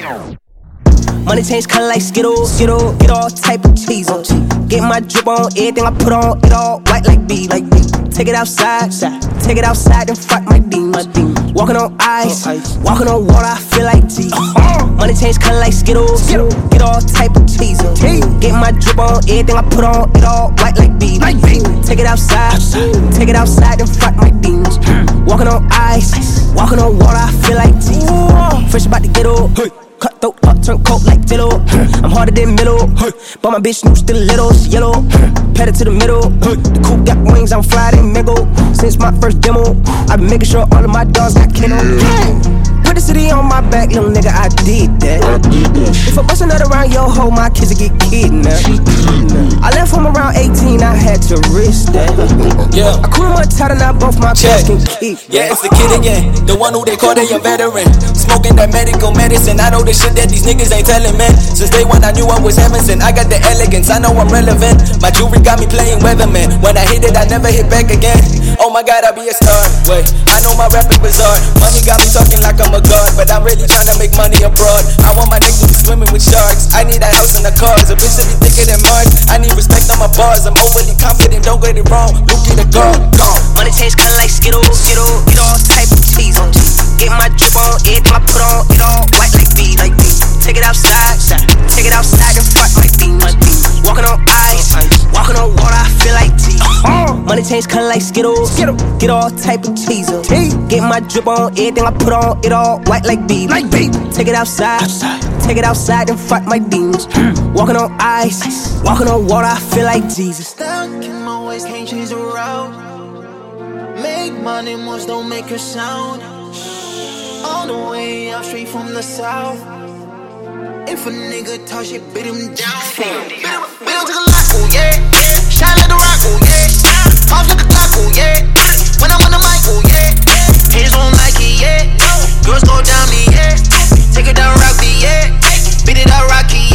Money change color like Skittles. Get all type of cheese on. Get my drip on, everything I put on, it all white like B. Take it outside, and fuck my demons. Walking on ice, walking on water, I feel like G. Money change color like Skittles. Get all type of cheese on. Get my drip on, everything I put on, it all white like B. Take it outside, and fuck my demons. Walking on ice, walking on water, I feel like G. Fresh about to get up. Cut throat, turn coat like Dillo. I'm harder than middle, but my bitch new still little, she yellow. Pedal to the middle, the coupe got wings, I'm fly, they mingle. Since my first demo, I've been making sure all of my dogs got kennel. Put the city on my back, little nigga, I did that. If I bust a nut around your hoe, my kids will get kidnapped. I left home around 18, I had to risk that. Yeah. I cool my tight and I both my pants can kick. Yeah, it's the kid again, the one who they call a veteran. Smoking that medical medicine, I know the shit that these niggas ain't telling, man. Since day one I knew I was heaven sent. I got the elegance, I know I'm relevant. My jewelry got me playing weatherman. When I hit it, I never hit back again. Oh my god, I'll be a star. Wait, I know my rap is bizarre. Money got me talking like I'm a god, but I'm really trying to make money abroad. I want my niggas to be swimming with sharks. I need a house and a car, a bitch to be thicker than Mark. I need respect on my bars, I'm overly confident, don't get it wrong. Look at the girl, gone. Money change color like Skittles. Get all type of cheese on. Get my drip on, everything I put on, it all white like B. Take it outside, and fuck my demons. Walking on ice, walking on water, I feel like T. Money change color like Skittles. Get all type of cheese on. Get my drip on, everything I put on, it all white like B. Take it outside, and fuck my demons. Walking on ice, walking on water, I feel like Jesus. Stuck in my ways, can't change the route. Make money moves, don't make a sound. On the way up straight from the south. If a nigga talk shit, beat him down. Beat him to the lock, oh yeah. Shine like the rock, oh yeah. Pop like a clock, oh yeah. When I'm on the mic, oh yeah. Hands on Nike, yeah. Girls go down me, yeah. Take it down Rocky, yeah. Beat it out Rocky,